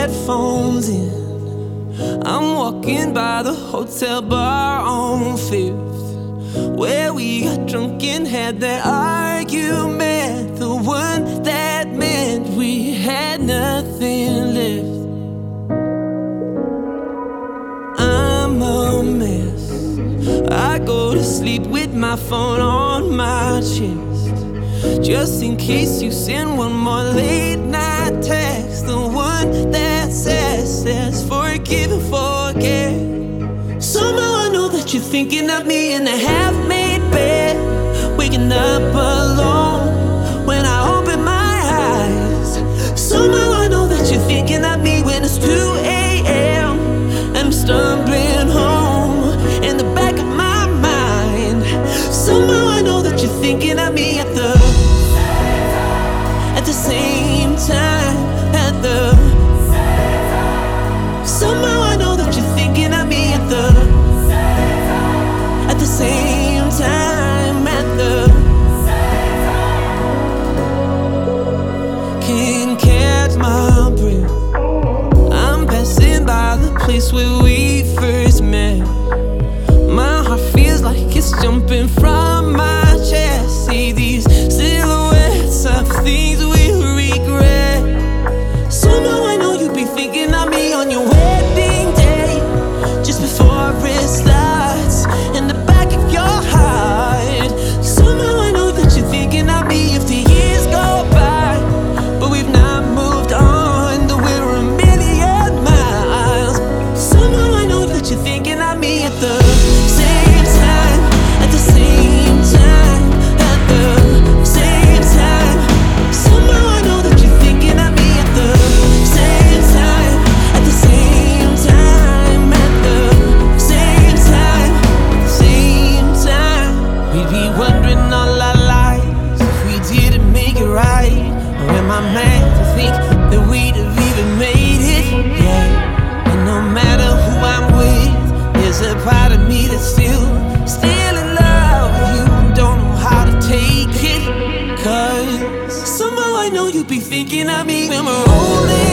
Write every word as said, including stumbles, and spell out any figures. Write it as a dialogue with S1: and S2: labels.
S1: headphones in. I'm walking by the hotel bar on Fifth, where we got drunk and had that argument, the one that meant we had nothing left. I'm a mess. I go to sleep with my phone on my chest, just in case you send one more late night text, the one that says, says forgive and forget. Somehow I know that you're thinking of me in a half-made bed, waking up alone when I open my eyes. Somehow I know that you're thinking of me when it's two a.m. and I'm stumbling home in the back of my mind. Somehow I know that you're thinking of me at the at the same time, at the somehow I know that you're thinking of me at the at the same time, at the can't catch my breath. I'm passing by the place where we first met. My heart feels like it's jumping from my chest. See these silhouettes of things we'll regret. Somehow I know you be thinking of me on your wedding day, just before it starts, in the back of your heart. Somehow I know that you're thinking of me if the years go by, but we've not moved on, though we're a million miles. Somehow I know that you're thinking of me at the same time, at the same time, at the same time. Somehow I know that you're thinking of me at the same time, at the same time, at the same time, same time. We'd be wondering all our lives if we didn't make it right. Or am I mad to think that we'd have even made it? Yeah. And no matter who I'm with, there's a part of me that's still, still in love with you and don't know how to take it. Cause somehow I know you be thinking of me when we're older.